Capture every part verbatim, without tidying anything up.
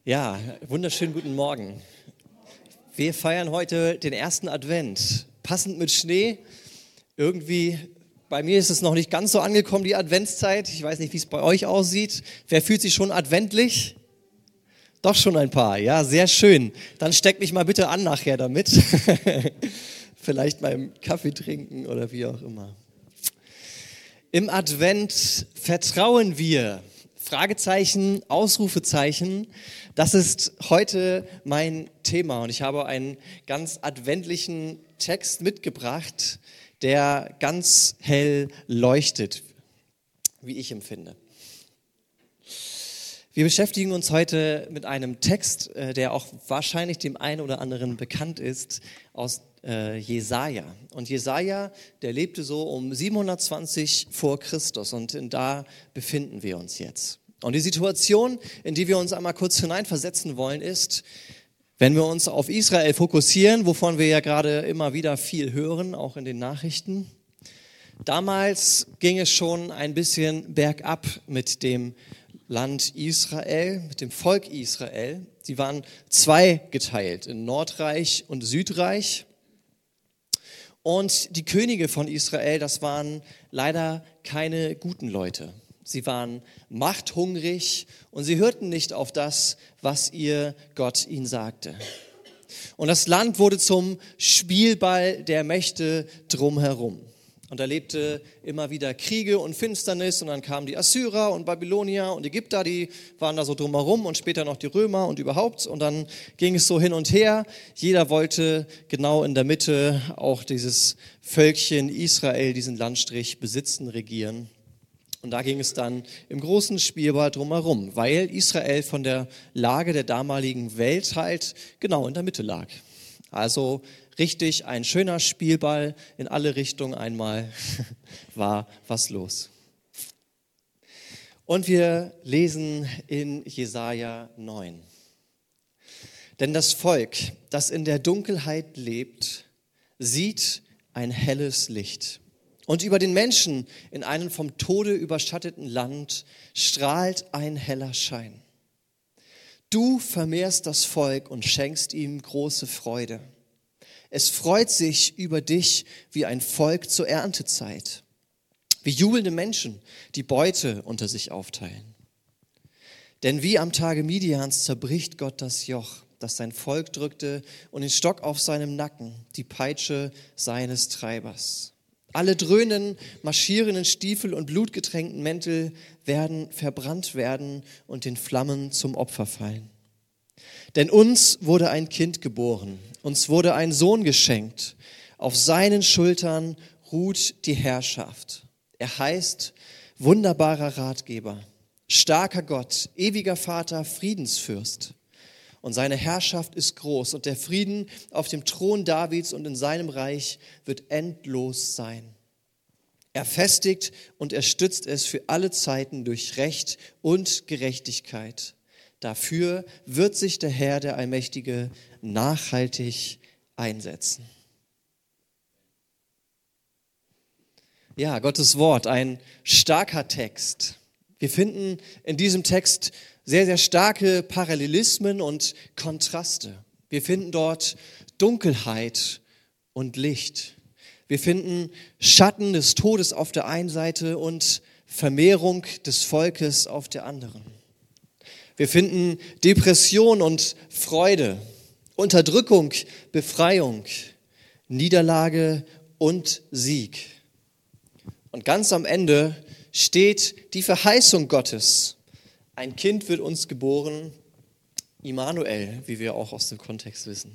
Ja, wunderschönen guten Morgen. Wir feiern heute den ersten Advent, passend mit Schnee. Irgendwie, bei mir ist es noch nicht ganz so angekommen, die Adventszeit. Ich weiß nicht, wie es bei euch aussieht. Wer fühlt sich schon adventlich? Doch schon ein paar, ja, sehr schön. Dann steck mich mal bitte an nachher damit. Vielleicht beim Kaffee trinken oder wie auch immer. Im Advent vertrauen wir. Fragezeichen, Ausrufezeichen, das ist heute mein Thema und ich habe einen ganz adventlichen Text mitgebracht, der ganz hell leuchtet, wie ich empfinde. Wir beschäftigen uns heute mit einem Text, der auch wahrscheinlich dem einen oder anderen bekannt ist, aus äh, Jesaja. Und Jesaja, der lebte so um siebenhundertzwanzig vor Christus und da befinden wir uns jetzt. Und die Situation, in die wir uns einmal kurz hineinversetzen wollen, ist, wenn wir uns auf Israel fokussieren, wovon wir ja gerade immer wieder viel hören, auch in den Nachrichten. Damals ging es schon ein bisschen bergab mit dem Land Israel, mit dem Volk Israel. Sie waren zweigeteilt in Nordreich und Südreich. Und die Könige von Israel, das waren leider keine guten Leute. Sie waren machthungrig und sie hörten nicht auf das, was ihr Gott ihnen sagte. Und das Land wurde zum Spielball der Mächte drumherum. Und da lebte immer wieder Kriege und Finsternis und dann kamen die Assyrer und Babylonier und Ägypter, die waren da so drumherum und später noch die Römer und überhaupt. Und dann ging es so hin und her. Jeder wollte genau in der Mitte auch dieses Völkchen Israel, diesen Landstrich besitzen, regieren. Und da ging es dann im großen Spielball drumherum, weil Israel von der Lage der damaligen Welt halt genau in der Mitte lag. Also richtig ein schöner Spielball in alle Richtungen einmal war was los. Und wir lesen in Jesaja neun. Denn das Volk, das in der Dunkelheit lebt, sieht ein helles Licht. Und über den Menschen in einem vom Tode überschatteten Land strahlt ein heller Schein. Du vermehrst das Volk und schenkst ihm große Freude. Es freut sich über dich wie ein Volk zur Erntezeit, wie jubelnde Menschen, die Beute unter sich aufteilen. Denn wie am Tage Midians zerbricht Gott das Joch, das sein Volk drückte, und den Stock auf seinem Nacken, die Peitsche seines Treibers. Alle dröhnenden, marschierenden Stiefel und blutgetränkten Mäntel werden verbrannt werden und den Flammen zum Opfer fallen. Denn uns wurde ein Kind geboren, uns wurde ein Sohn geschenkt. Auf seinen Schultern ruht die Herrschaft. Er heißt wunderbarer Ratgeber, starker Gott, ewiger Vater, Friedensfürst. Und seine Herrschaft ist groß und der Frieden auf dem Thron Davids und in seinem Reich wird endlos sein. Er festigt und er stützt es für alle Zeiten durch Recht und Gerechtigkeit. Dafür wird sich der Herr, der Allmächtige, nachhaltig einsetzen. Ja, Gottes Wort, ein starker Text. Wir finden in diesem Text sehr, sehr starke Parallelismen und Kontraste. Wir finden dort Dunkelheit und Licht. Wir finden Schatten des Todes auf der einen Seite und Vermehrung des Volkes auf der anderen. Wir finden Depression und Freude, Unterdrückung, Befreiung, Niederlage und Sieg. Und ganz am Ende steht die Verheißung Gottes. Ein Kind wird uns geboren, Immanuel, wie wir auch aus dem Kontext wissen.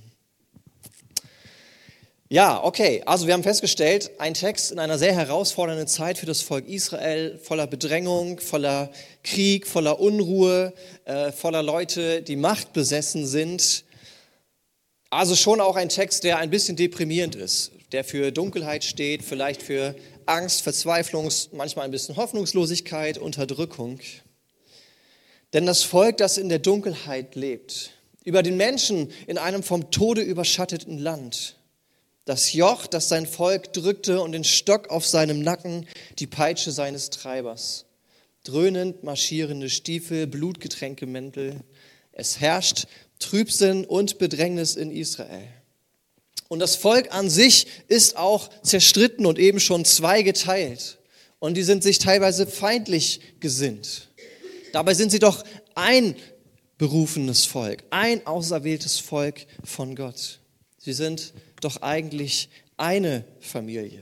Ja, okay, also wir haben festgestellt, ein Text in einer sehr herausfordernden Zeit für das Volk Israel, voller Bedrängung, voller Krieg, voller Unruhe, äh, voller Leute, die machtbesessen sind. Also schon auch ein Text, der ein bisschen deprimierend ist, der für Dunkelheit steht, vielleicht für Angst, Verzweiflung, manchmal ein bisschen Hoffnungslosigkeit, Unterdrückung. Denn das Volk, das in der Dunkelheit lebt, über den Menschen in einem vom Tode überschatteten Land, das Joch, das sein Volk drückte und den Stock auf seinem Nacken, die Peitsche seines Treibers, dröhnend marschierende Stiefel, blutgetränkte Mäntel, Es herrscht Trübsinn und Bedrängnis in Israel. Und das Volk an sich ist auch zerstritten und eben schon zweigeteilt. Und die sind sich teilweise feindlich gesinnt. Dabei sind sie doch ein berufenes Volk, ein auserwähltes Volk von Gott. Sie sind doch eigentlich eine Familie.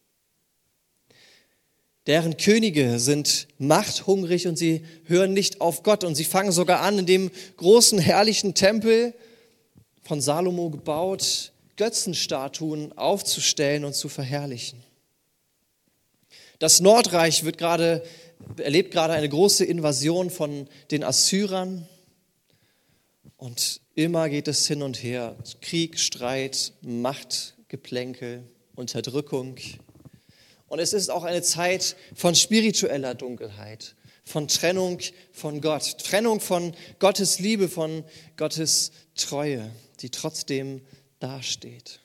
Deren Könige sind machthungrig und sie hören nicht auf Gott. Und sie fangen sogar an, in dem großen, herrlichen Tempel von Salomo gebaut, Götzenstatuen aufzustellen und zu verherrlichen. Das Nordreich wird gerade, erlebt gerade eine große Invasion von den Assyrern. Und immer geht es hin und her. Krieg, Streit, Machtgeplänkel, Unterdrückung. Und es ist auch eine Zeit von spiritueller Dunkelheit, von Trennung von Gott, Trennung von Gottes Liebe, von Gottes Treue, die trotzdem dasteht.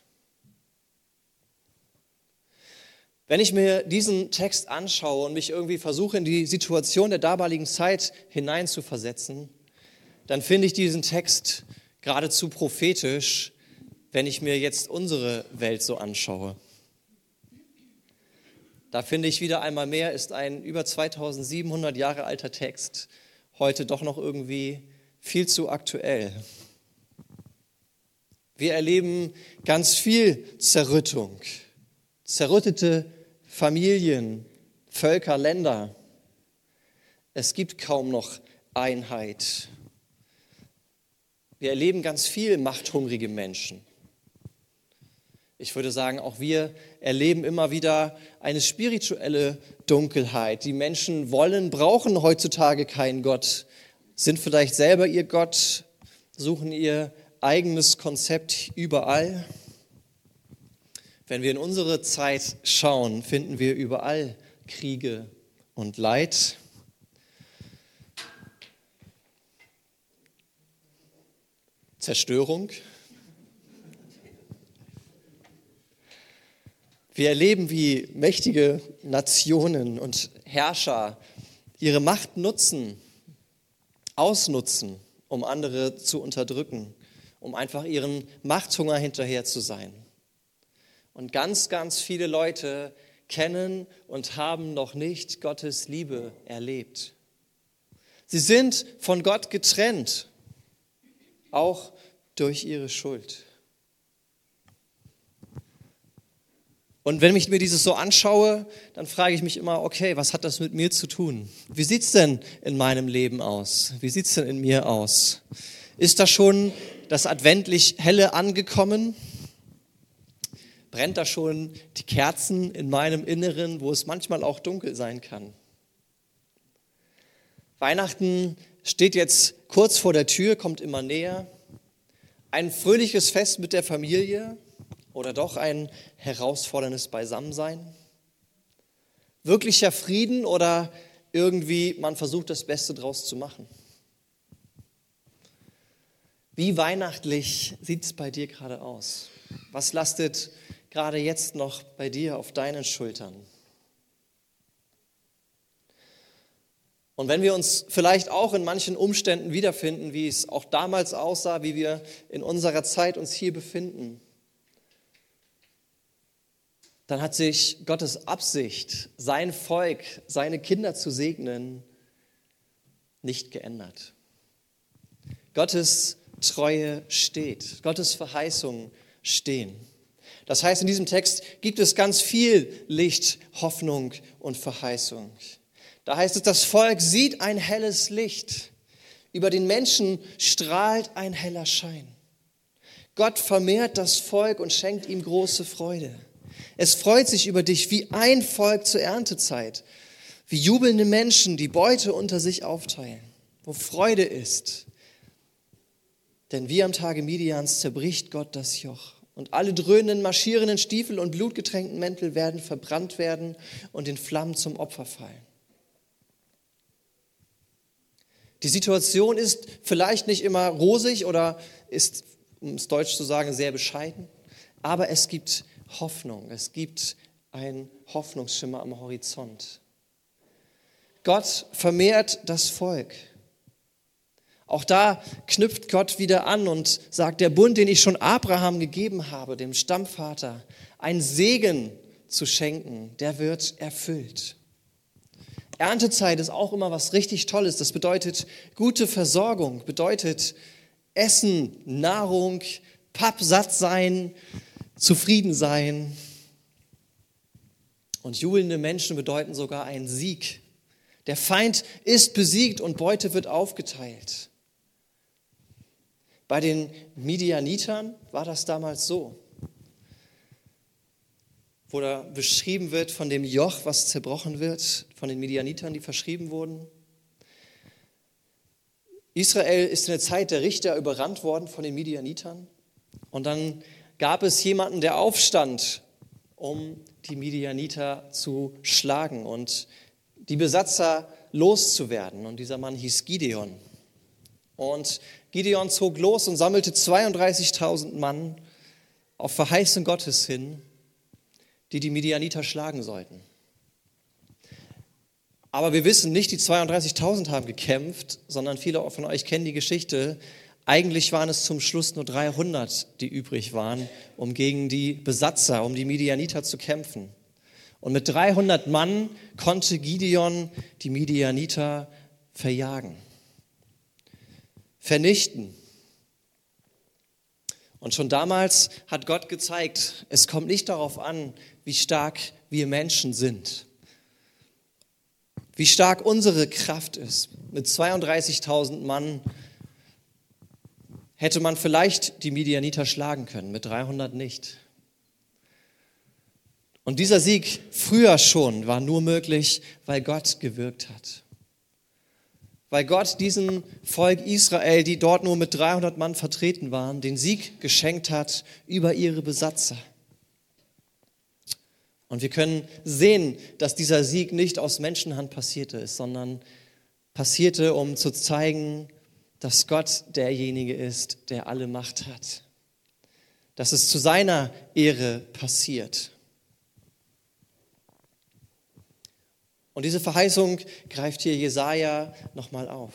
Wenn ich mir diesen Text anschaue und mich irgendwie versuche, in die Situation der damaligen Zeit hineinzuversetzen, dann finde ich diesen Text geradezu prophetisch, wenn ich mir jetzt unsere Welt so anschaue. Da finde ich wieder einmal mehr, ist ein über zweitausendsiebenhundert Jahre alter Text heute doch noch irgendwie viel zu aktuell. Wir erleben ganz viel Zerrüttung, zerrüttete Familien, Völker, Länder. Es gibt kaum noch Einheit. Wir erleben ganz viel machthungrige Menschen. Ich würde sagen, auch wir erleben immer wieder eine spirituelle Dunkelheit. Die Menschen wollen, brauchen heutzutage keinen Gott, sind vielleicht selber ihr Gott, suchen ihr eigenes Konzept überall. Wenn wir in unsere Zeit schauen, finden wir überall Kriege und Leid. Zerstörung. Wir erleben, wie mächtige Nationen und Herrscher ihre Macht nutzen, ausnutzen, um andere zu unterdrücken, um einfach ihren Machthunger hinterher zu sein. Und ganz, ganz viele Leute kennen und haben noch nicht Gottes Liebe erlebt. Sie sind von Gott getrennt, auch durch ihre Schuld. Und wenn ich mir dieses so anschaue, dann frage ich mich immer, okay, was hat das mit mir zu tun? Wie sieht es denn in meinem Leben aus? Wie sieht es denn in mir aus? Ist da schon das adventlich Helle angekommen? Brennt da schon die Kerzen in meinem Inneren, wo es manchmal auch dunkel sein kann? Weihnachten steht jetzt kurz vor der Tür, kommt immer näher. Ein fröhliches Fest mit der Familie oder doch ein herausforderndes Beisammensein? Wirklicher Frieden oder irgendwie man versucht, das Beste draus zu machen? Wie weihnachtlich sieht es bei dir gerade aus? Was lastet gerade jetzt noch bei dir auf deinen Schultern? Und wenn wir uns vielleicht auch in manchen Umständen wiederfinden, wie es auch damals aussah, wie wir in unserer Zeit uns hier befinden, dann hat sich Gottes Absicht, sein Volk, seine Kinder zu segnen, nicht geändert. Gottes Treue steht, Gottes Verheißungen stehen. Das heißt, in diesem Text gibt es ganz viel Licht, Hoffnung und Verheißung. Da heißt es, das Volk sieht ein helles Licht. Über den Menschen strahlt ein heller Schein. Gott vermehrt das Volk und schenkt ihm große Freude. Es freut sich über dich wie ein Volk zur Erntezeit, wie jubelnde Menschen, die Beute unter sich aufteilen, wo Freude ist. Denn wie am Tage Midians zerbricht Gott das Joch. Und alle dröhnenden, marschierenden Stiefel und blutgetränkten Mäntel werden verbrannt werden und in Flammen zum Opfer fallen. Die Situation ist vielleicht nicht immer rosig oder ist, um es deutsch zu sagen, sehr bescheiden, aber es gibt Hoffnung, es gibt einen Hoffnungsschimmer am Horizont. Gott vermehrt das Volk. Auch da knüpft Gott wieder an und sagt, der Bund, den ich schon Abraham gegeben habe, dem Stammvater, einen Segen zu schenken, der wird erfüllt. Erntezeit ist auch immer was richtig Tolles. Das bedeutet gute Versorgung, bedeutet Essen, Nahrung, pappsatt sein, zufrieden sein. Und jubelnde Menschen bedeuten sogar einen Sieg. Der Feind ist besiegt und Beute wird aufgeteilt. Bei den Midianitern war das damals so, wo da beschrieben wird von dem Joch, was zerbrochen wird, von den Midianitern, die verschrieben wurden. Israel ist in der Zeit der Richter überrannt worden von den Midianitern. Und dann gab es jemanden, der aufstand, um die Midianiter zu schlagen und die Besatzer loszuwerden. Und dieser Mann hieß Gideon. Und Gideon zog los und sammelte zweiunddreißigtausend Mann auf Verheißung Gottes hin, die die Midianiter schlagen sollten. Aber wir wissen nicht, die zweiunddreißigtausend haben gekämpft, sondern viele von euch kennen die Geschichte. Eigentlich waren es zum Schluss nur dreihundert, die übrig waren, um gegen die Besatzer, um die Midianiter zu kämpfen. Und mit dreihundert Mann konnte Gideon die Midianiter verjagen, vernichten. Und schon damals hat Gott gezeigt, es kommt nicht darauf an, wie stark wir Menschen sind, wie stark unsere Kraft ist. Mit zweiunddreißigtausend Mann hätte man vielleicht die Midianiter schlagen können, mit dreihundert nicht. Und dieser Sieg früher schon war nur möglich, weil Gott gewirkt hat. Weil Gott diesem Volk Israel, die dort nur mit dreihundert Mann vertreten waren, den Sieg geschenkt hat über ihre Besatzer. Und wir können sehen, dass dieser Sieg nicht aus Menschenhand passierte ist, sondern passierte, um zu zeigen, dass Gott derjenige ist, der alle Macht hat. Dass es zu seiner Ehre passiert. Und diese Verheißung greift hier Jesaja nochmal auf.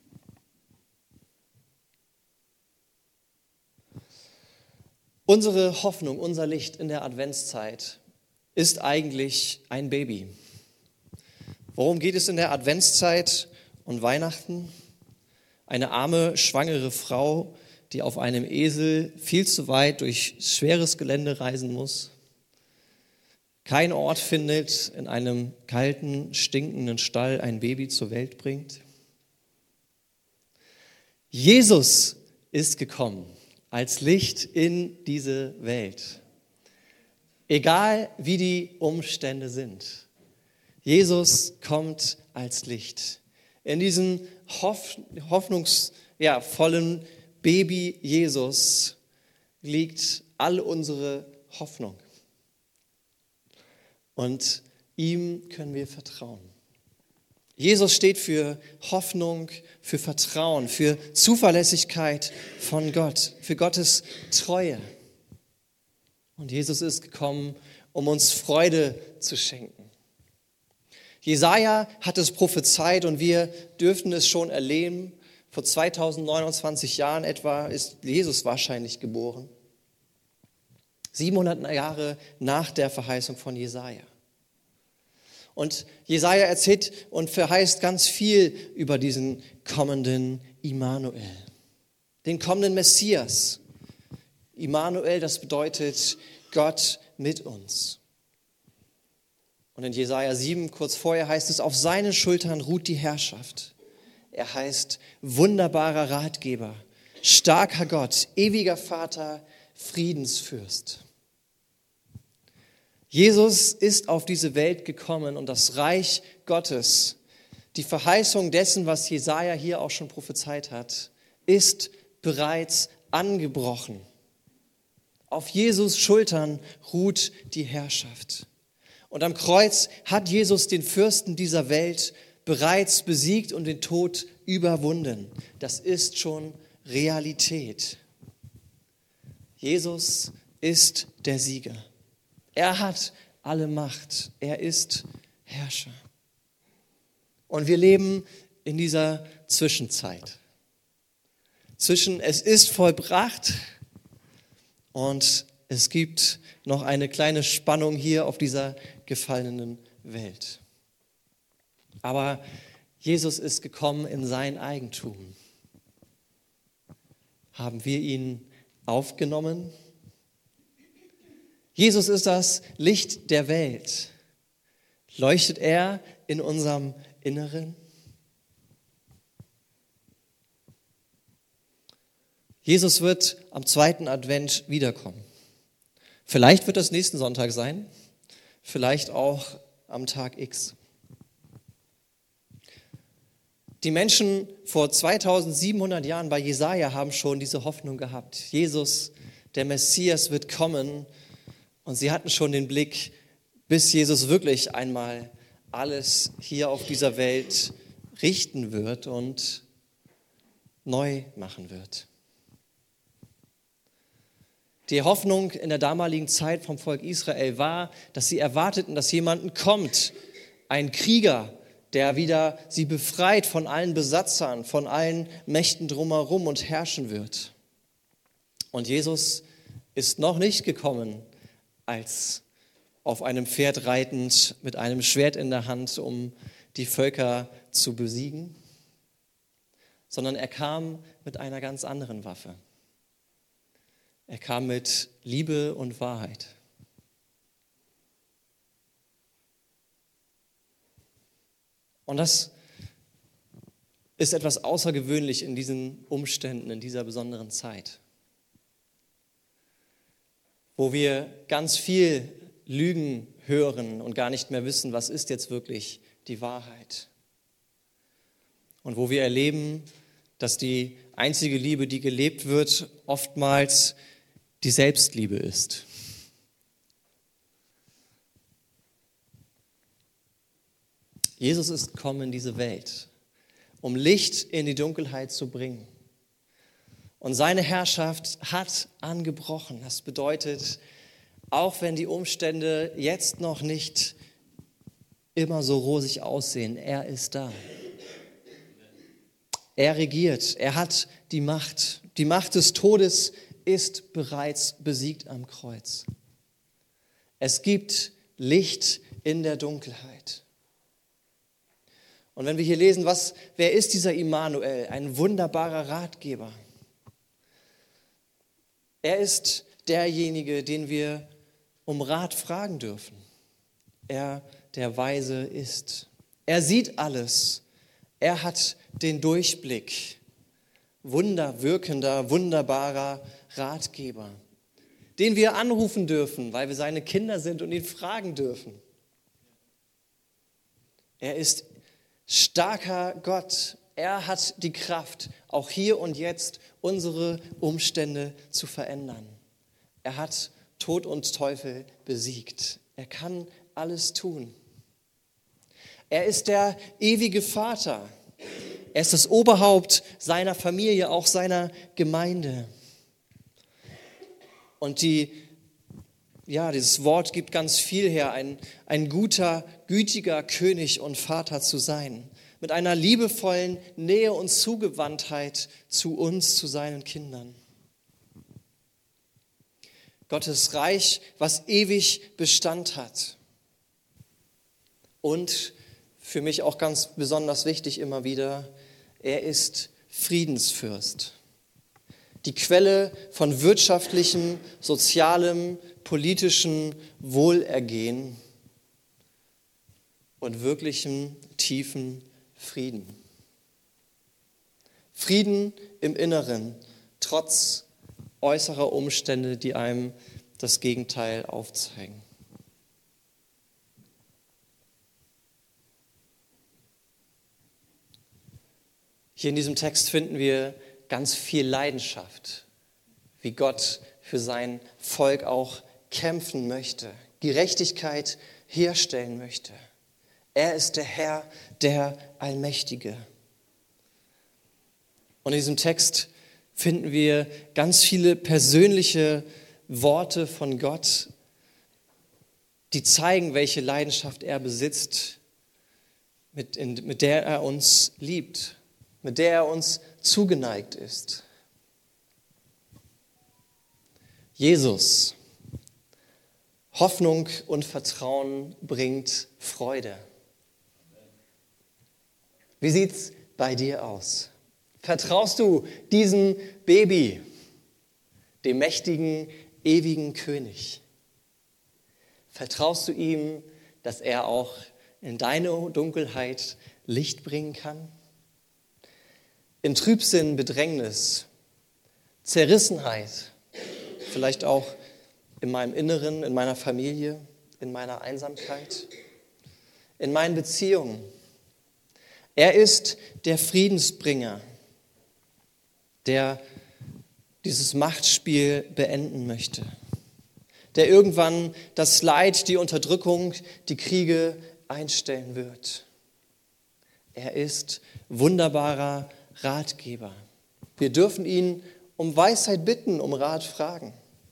Unsere Hoffnung, unser Licht in der Adventszeit ist eigentlich ein Baby. Worum geht es in der Adventszeit und Weihnachten? Eine arme, schwangere Frau, die auf einem Esel viel zu weit durch schweres Gelände reisen muss, keinen Ort findet, in einem kalten, stinkenden Stall ein Baby zur Welt bringt. Jesus ist gekommen als Licht in diese Welt. Egal wie die Umstände sind. Jesus kommt als Licht. In diesem hoffnungsvollen Baby Jesus liegt all unsere Hoffnung. Und ihm können wir vertrauen. Jesus steht für Hoffnung, für Vertrauen, für Zuverlässigkeit von Gott, für Gottes Treue. Und Jesus ist gekommen, um uns Freude zu schenken. Jesaja hat es prophezeit und wir dürften es schon erleben. Vor zweitausendneunundzwanzig Jahren etwa ist Jesus wahrscheinlich geboren. siebenhundert Jahre nach der Verheißung von Jesaja. Und Jesaja erzählt und verheißt ganz viel über diesen kommenden Immanuel, den kommenden Messias. Immanuel, das bedeutet Gott mit uns. Und in Jesaja sieben, kurz vorher, heißt es, auf seinen Schultern ruht die Herrschaft. Er heißt wunderbarer Ratgeber, starker Gott, ewiger Vater, Friedensfürst. Jesus ist auf diese Welt gekommen und das Reich Gottes, die Verheißung dessen, was Jesaja hier auch schon prophezeit hat, ist bereits angebrochen. Auf Jesus Schultern ruht die Herrschaft. Und am Kreuz hat Jesus den Fürsten dieser Welt bereits besiegt und den Tod überwunden. Das ist schon Realität. Jesus ist der Sieger. Er hat alle Macht. Er ist Herrscher. Und wir leben in dieser Zwischenzeit. zwischen es ist vollbracht und es gibt noch eine kleine Spannung hier auf dieser gefallenen Welt. Aber Jesus ist gekommen in sein Eigentum. Haben wir ihn aufgenommen? Jesus ist das Licht der Welt. Leuchtet er in unserem Inneren? Jesus wird am zweiten Advent wiederkommen. Vielleicht wird das nächsten Sonntag sein, vielleicht auch am Tag X. Die Menschen vor zweitausendsiebenhundert Jahren bei Jesaja haben schon diese Hoffnung gehabt. Jesus, der Messias, wird kommen. Und sie hatten schon den Blick, bis Jesus wirklich einmal alles hier auf dieser Welt richten wird und neu machen wird. Die Hoffnung in der damaligen Zeit vom Volk Israel war, dass sie erwarteten, dass jemand kommt, ein Krieger, der wieder sie befreit von allen Besatzern, von allen Mächten drumherum und herrschen wird. Und Jesus ist noch nicht gekommen, als auf einem Pferd reitend, mit einem Schwert in der Hand, um die Völker zu besiegen, sondern er kam mit einer ganz anderen Waffe. Er kam mit Liebe und Wahrheit. Und das ist etwas außergewöhnlich in diesen Umständen, in dieser besonderen Zeit, wo wir ganz viel Lügen hören und gar nicht mehr wissen, was ist jetzt wirklich die Wahrheit. Und wo wir erleben, dass die einzige Liebe, die gelebt wird, oftmals die Selbstliebe ist. Jesus ist gekommen in diese Welt, um Licht in die Dunkelheit zu bringen. Und seine Herrschaft hat angebrochen. Das bedeutet, auch wenn die Umstände jetzt noch nicht immer so rosig aussehen, er ist da. Er regiert, er hat die Macht. Die Macht des Todes ist bereits besiegt am Kreuz. Es gibt Licht in der Dunkelheit. Und wenn wir hier lesen, was, wer ist dieser Immanuel? Ein wunderbarer Ratgeber. Er ist derjenige, den wir um Rat fragen dürfen. Er, der weise ist. Er sieht alles. Er hat den Durchblick. Wunderwirkender, wunderbarer Ratgeber, den wir anrufen dürfen, weil wir seine Kinder sind und ihn fragen dürfen. Er ist starker Gott. Er hat die Kraft, auch hier und jetzt unsere Umstände zu verändern. Er hat Tod und Teufel besiegt. Er kann alles tun. Er ist der ewige Vater. Er ist das Oberhaupt seiner Familie, auch seiner Gemeinde. Und die, ja, dieses Wort gibt ganz viel her, ein, ein guter, gütiger König und Vater zu sein, mit einer liebevollen Nähe und Zugewandtheit zu uns, zu seinen Kindern. Gottes Reich, was ewig Bestand hat. Und für mich auch ganz besonders wichtig immer wieder, er ist Friedensfürst. Die Quelle von wirtschaftlichem, sozialem, politischem Wohlergehen und wirklichem, tiefen Frieden. Frieden im Inneren, trotz äußerer Umstände, die einem das Gegenteil aufzeigen. Hier in diesem Text finden wir ganz viel Leidenschaft, wie Gott für sein Volk auch kämpfen möchte, Gerechtigkeit herstellen möchte. Er ist der Herr, der Allmächtige. Und in diesem Text finden wir ganz viele persönliche Worte von Gott, die zeigen, welche Leidenschaft er besitzt, mit, in, mit der er uns liebt, mit der er uns zugeneigt ist. Jesus. Hoffnung und Vertrauen bringt Freude. Wie sieht's bei dir aus? Vertraust du diesem Baby, dem mächtigen, ewigen König? Vertraust du ihm, dass er auch in deine Dunkelheit Licht bringen kann? In Trübsinn, Bedrängnis, Zerrissenheit, vielleicht auch in meinem Inneren, in meiner Familie, in meiner Einsamkeit, in meinen Beziehungen. Er ist der Friedensbringer, der dieses Machtspiel beenden möchte, der irgendwann das Leid, die Unterdrückung, die Kriege einstellen wird. Er ist wunderbarer Ratgeber. Wir dürfen ihn um Weisheit bitten, um Rat fragen.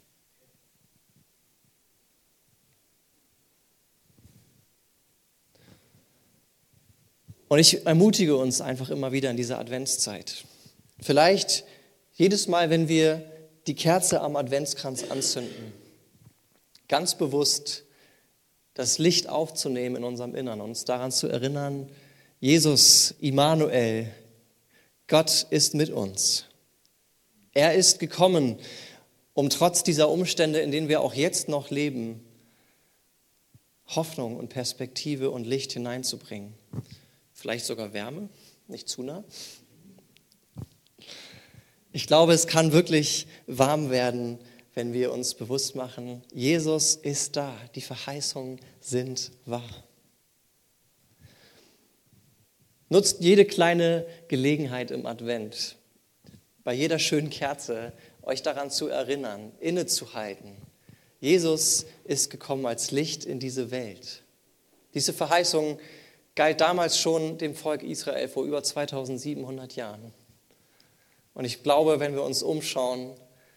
Und ich ermutige uns einfach immer wieder in dieser Adventszeit. Vielleicht jedes Mal, wenn wir die Kerze am Adventskranz anzünden, ganz bewusst das Licht aufzunehmen in unserem Innern, uns daran zu erinnern, Jesus, Immanuel, Gott ist mit uns. Er ist gekommen, um trotz dieser Umstände, in denen wir auch jetzt noch leben, Hoffnung und Perspektive und Licht hineinzubringen. Vielleicht sogar Wärme, nicht zu nah. Ich glaube, es kann wirklich warm werden, wenn wir uns bewusst machen, Jesus ist da, die Verheißungen sind wahr. Nutzt jede kleine Gelegenheit im Advent, bei jeder schönen Kerze, euch daran zu erinnern, innezuhalten. Jesus ist gekommen als Licht in diese Welt. Diese Verheißung galt damals schon dem Volk Israel vor über zweitausendsiebenhundert Jahren. Und ich glaube, wenn wir uns umschauen,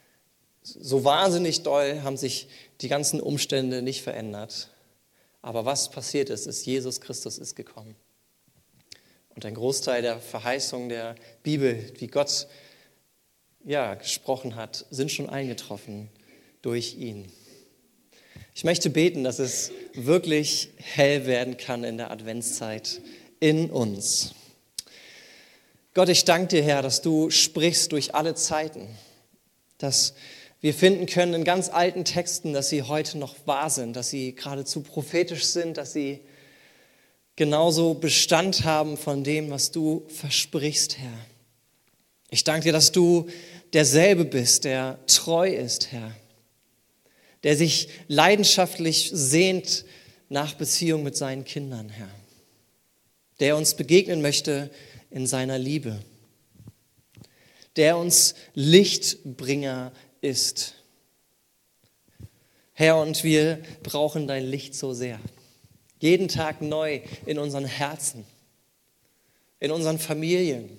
so wahnsinnig doll haben sich die ganzen Umstände nicht verändert. Aber was passiert ist, ist, Jesus Christus ist gekommen. Und ein Großteil der Verheißungen der Bibel, wie Gott ja, gesprochen hat, sind schon eingetroffen durch ihn. Ich möchte beten, dass es wirklich hell werden kann in der Adventszeit in uns. Gott, ich danke dir, Herr, dass du sprichst durch alle Zeiten, dass wir finden können in ganz alten Texten, dass sie heute noch wahr sind, dass sie geradezu prophetisch sind, dass sie genauso Bestand haben von dem, was du versprichst, Herr. Ich danke dir, dass du derselbe bist, der treu ist, Herr, der sich leidenschaftlich sehnt nach Beziehung mit seinen Kindern, Herr, der uns begegnen möchte in seiner Liebe, der uns Lichtbringer ist. Herr, und wir brauchen dein Licht so sehr. Jeden Tag neu in unseren Herzen, in unseren Familien,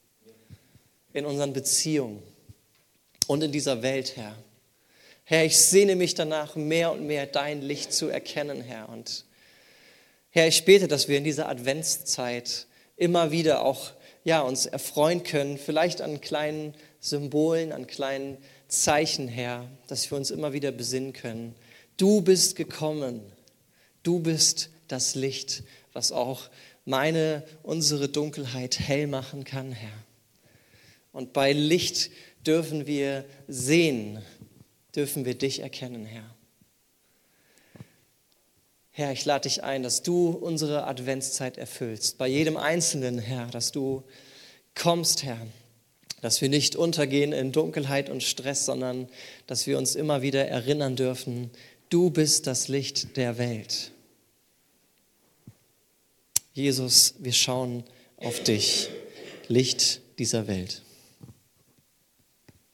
in unseren Beziehungen und in dieser Welt, Herr. Herr, ich sehne mich danach, mehr und mehr dein Licht zu erkennen, Herr. Und Herr, ich bete, dass wir in dieser Adventszeit immer wieder auch ja, uns erfreuen können, vielleicht an kleinen Symbolen, an kleinen Zeichen, Herr, dass wir uns immer wieder besinnen können. Du bist gekommen, du bist das Licht, was auch meine, unsere Dunkelheit hell machen kann, Herr. Und bei Licht dürfen wir sehen, dürfen wir dich erkennen, Herr. Herr, ich lade dich ein, dass du unsere Adventszeit erfüllst. Bei jedem Einzelnen, Herr, dass du kommst, Herr. Dass wir nicht untergehen in Dunkelheit und Stress, sondern dass wir uns immer wieder erinnern dürfen, du bist das Licht der Welt. Jesus, wir schauen auf dich, Licht dieser Welt.